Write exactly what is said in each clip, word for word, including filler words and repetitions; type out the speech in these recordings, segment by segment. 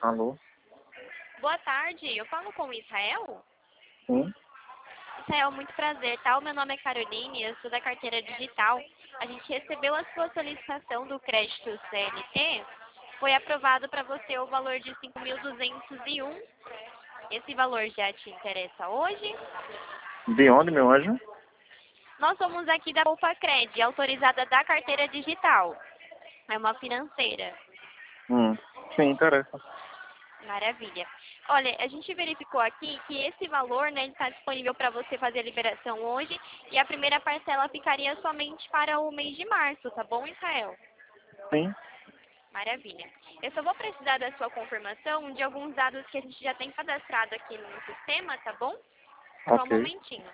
Alô? Boa tarde, eu falo com o Israel? Sim? Israel, muito prazer, tá? O meu nome é Caroline, eu sou da carteira digital. A gente recebeu a sua solicitação do crédito C L T, foi aprovado para você o valor de cinco mil duzentos e um. Esse valor já te interessa hoje? De onde, meu anjo? Nós somos aqui da Poupa Cred, autorizada da carteira digital. É uma financeira. Hum, sim, interessa. Maravilha. Olha, a gente verificou aqui que esse valor, né, está disponível para você fazer a liberação hoje e a primeira parcela ficaria somente para o mês de março, tá bom, Israel? Sim? Maravilha. Eu só vou precisar da sua confirmação de alguns dados que a gente já tem cadastrado aqui no sistema, tá bom? Só um Ok. momentinho.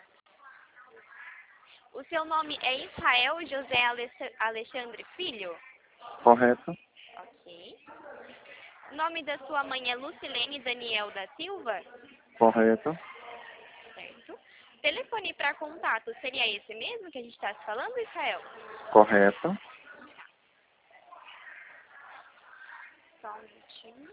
O seu nome é Israel José Aleix- Alexandre Filho? Correto? Ok. O nome da sua mãe é Lucilene Daniel da Silva? Correto? Certo. Telefone para contato seria esse mesmo que a gente está se falando, Israel? Correto? Só um minutinho.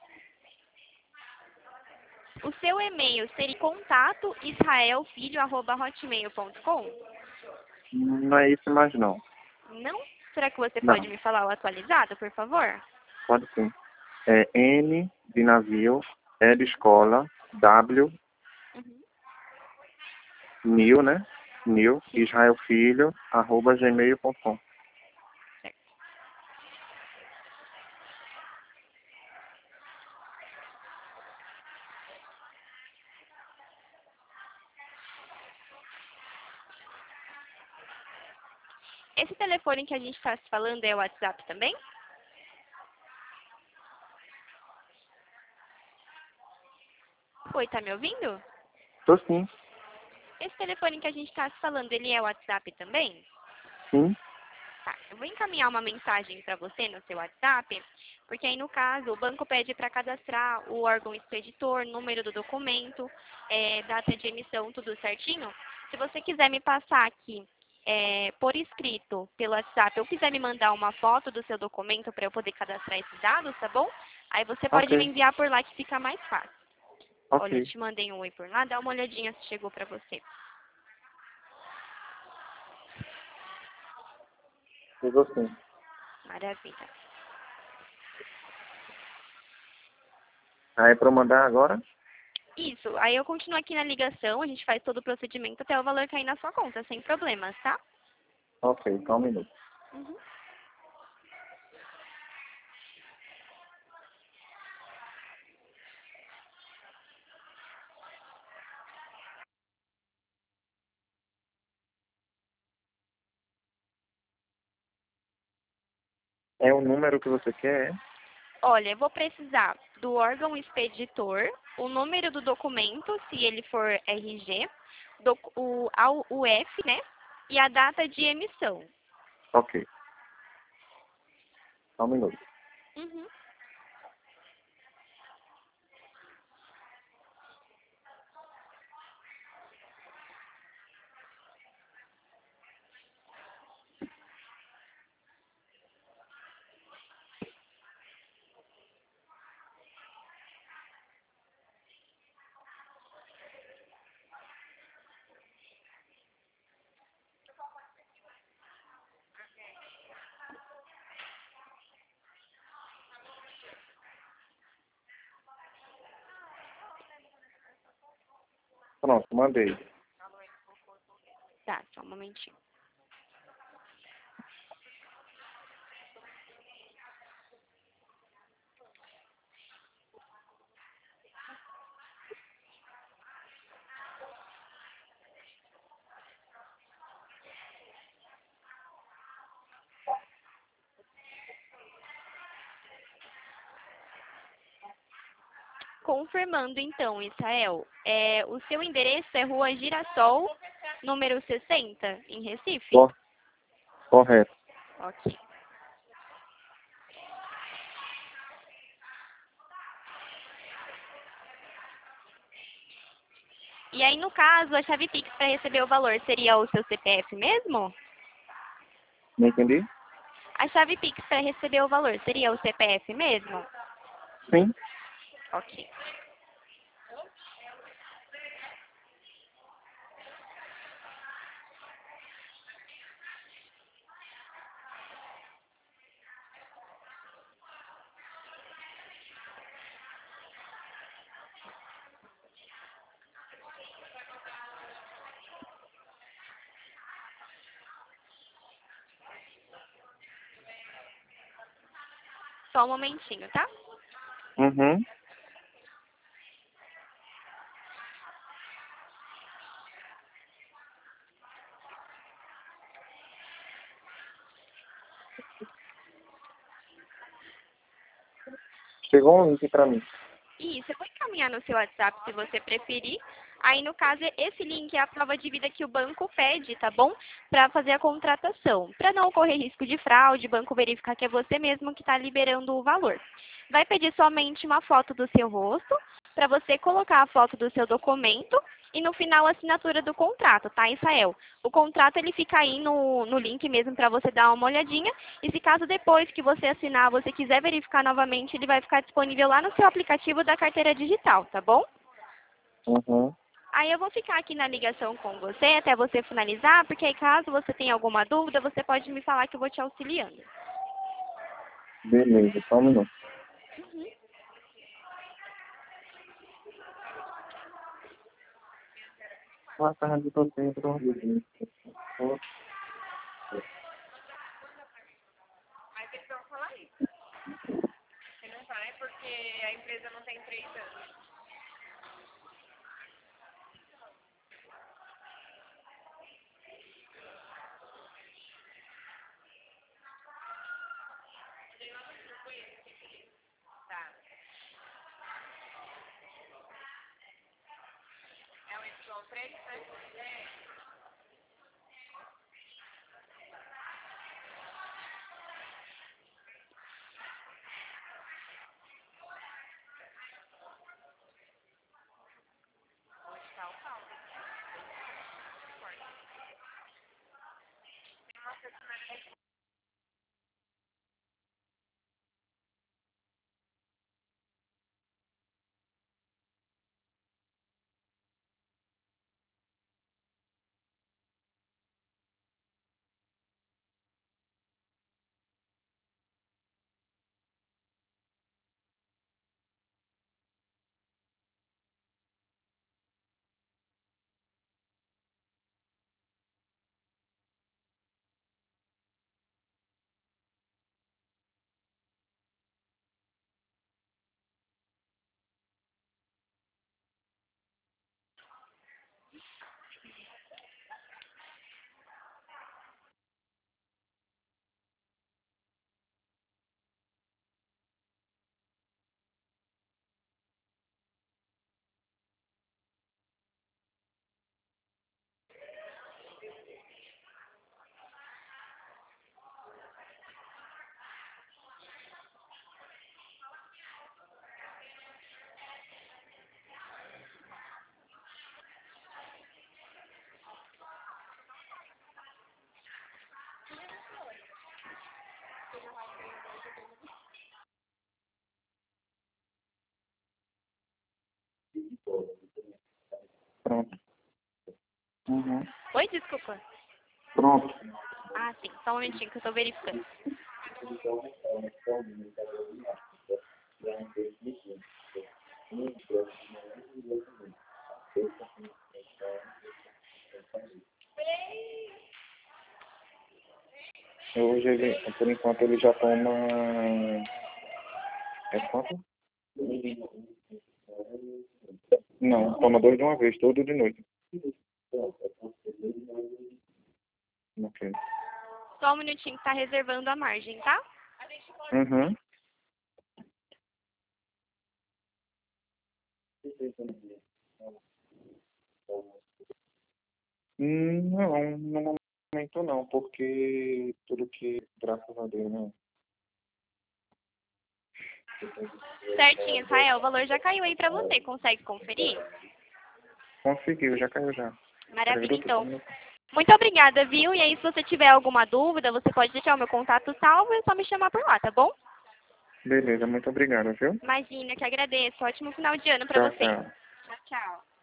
O seu e-mail seria contato israelfilho arroba hotmail ponto com? Não é isso mais não. Não? Será que você pode Não, me falar o atualizado, por favor? pode sim. É N de navio, E de escola, W, Uhum. Nil, né? Nil, Sim, Israel Filho, arroba gmail ponto com. certo. Esse telefone que a gente está se falando é o WhatsApp também? Oi, tá me ouvindo? Tô sim. Esse telefone que a gente está se falando, ele é o WhatsApp também? Sim? Tá, eu vou encaminhar uma mensagem para você no seu WhatsApp, porque aí no caso o banco pede para cadastrar o órgão expeditor, número do documento, é, data de emissão, tudo certinho. Se você quiser me passar aqui é, por escrito pelo WhatsApp, ou quiser me mandar uma foto do seu documento para eu poder cadastrar esses dados, tá bom? Aí você pode me Ok. enviar por lá que fica mais fácil. Olha, eu Ok. te mandei um oi por lá, dá uma olhadinha se chegou para você. Chegou sim. Maravilha. Aí é pra eu mandar agora? Isso, aí eu continuo aqui na ligação, a gente faz todo o procedimento até o valor cair na sua conta, sem problemas, tá? Ok, só um minuto. Uhum. É o número que você quer, é? Olha, eu vou precisar do órgão expeditor, o número do documento, se ele for R G, doc- o a U F, né? E a data de emissão. Ok, só um minuto. Uhum. Pronto, mandei. Tá, só um momentinho. Confirmando então, Israel, é, o seu endereço é Rua Girassol, número sessenta, em Recife? Cor- Correto. Ok. E aí, no caso, a chave Pix para receber o valor seria o seu C P F mesmo? Não entendi? A chave Pix para receber o valor seria o C P F mesmo? Sim? Ok. Só um momentinho, tá? Uhum. Chegou um link pra mim. Isso, eu vou encaminhar no seu WhatsApp se você preferir. Aí, no caso, esse link é a prova de vida que o banco pede, tá bom? Para fazer a contratação. Para não ocorrer risco de fraude, o banco verificar que é você mesmo que está liberando o valor. Vai pedir somente uma foto do seu rosto, para você colocar a foto do seu documento e no final a assinatura do contrato, tá, Israel? O contrato ele fica aí no, no link mesmo para você dar uma olhadinha. E se caso depois que você assinar, você quiser verificar novamente, ele vai ficar disponível lá no seu aplicativo da carteira digital, tá bom? Uhum. Aí eu vou ficar aqui na ligação com você até você finalizar, porque aí caso você tenha alguma dúvida, você pode me falar que eu vou te auxiliando. Beleza, só um minuto. Uhum. Boa tarde, tô dentro. Mas eles vão falar isso. Você não vai porque a empresa não tem três anos. Tá. É o Y três, né? Pronto. Uhum. Oi, desculpa. Pronto. Ah, sim. Só um momentinho que eu tô verificando. Hoje ele, por enquanto, ele já toma. É quanto? Não, toma dois de uma vez, todo de noite. Ok. Só um minutinho que tá reservando a margem, tá? Uhum. Hum, Não, no momento não, porque tudo que, graças a Deus, né? Certinho, Israel. O valor já caiu aí pra você. Consegue conferir? Conseguiu, já caiu já. Maravilha, Peraí, então. eu Muito obrigada, viu? E aí, se você tiver alguma dúvida, você pode deixar o meu contato salvo e é só me chamar por lá, tá bom? Beleza, muito obrigado, viu? Imagina, que agradeço. Ótimo final de ano para Tchau, você. tchau. Tchau, tchau.